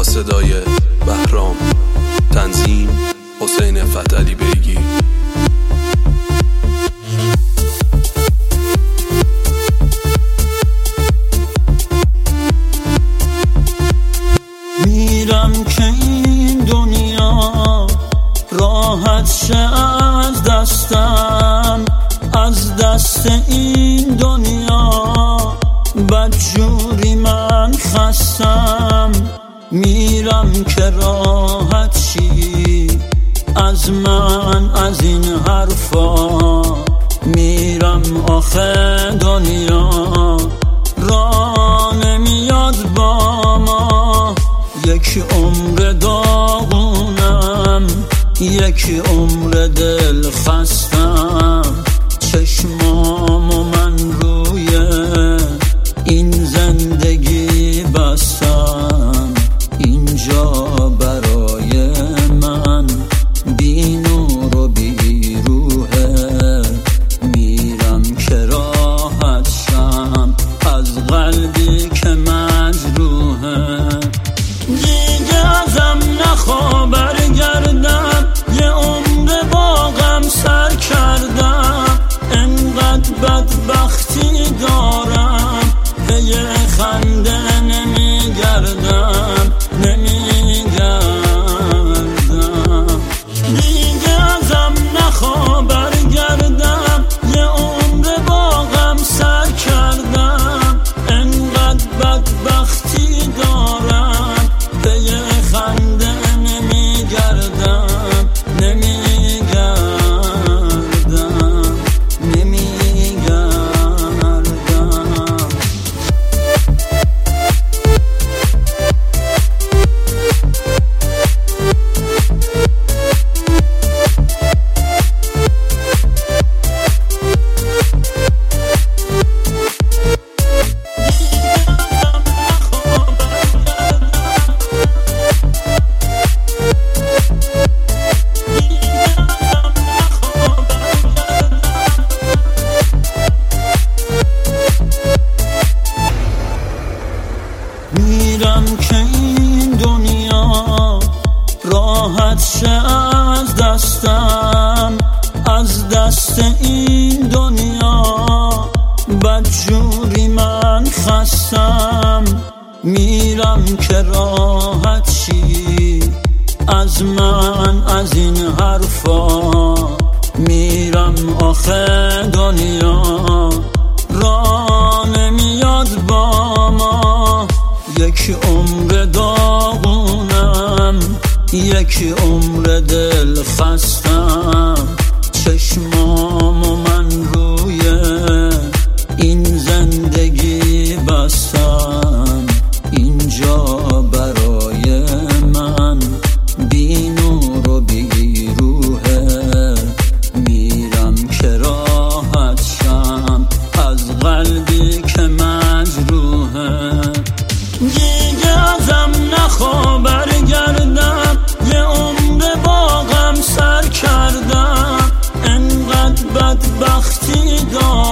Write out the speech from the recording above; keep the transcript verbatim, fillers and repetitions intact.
با صدای بهرام، تنظیم حسین فتحعلی بیگی. میرم که این دنیا راحت شه از دستم، از دست این دنیا بدجوری من خستم. میرم که راحت شی از من از این حرفا، میرم آخه دنیا را نمیاد با ما. یک عمر داغونم، یک عمر دل خستم، چشمامو من روی این زندگی بستم. اینجا برای من بی نور و بی روحه، میرم که راحت شم از قلبی که مجروحه. دیگه ازم نخوا برگردم، یه عمر با غم سر کردم. انقدر بدبختی دارم به یه خنده نمیگردم، نمیگردم. دیگه ازم نخوا برگردم، یه عمر با غم سر کردم. انقدر بدبختی دارم به یه خنده نمیگردم، نمیگردم، نمیگردم. میرم که این دنیا راحت شه از دستم، از دست این دنیا بدجوری من خستم. میرم که راحت شی از من از این حرفا، میرم آخه دنیا را نمیاد با ما. یک عمر داغونم، یک عمر دل خستم، چشمامو من روی این زندگی بستم. اینجا برای من بی نور و بی روحه، میرم که راحت شم از قلبی که مجروحه. دیگه ازم نخوا برگردم، یه عمر با غم سر کردم. انقدر بدبختی دارم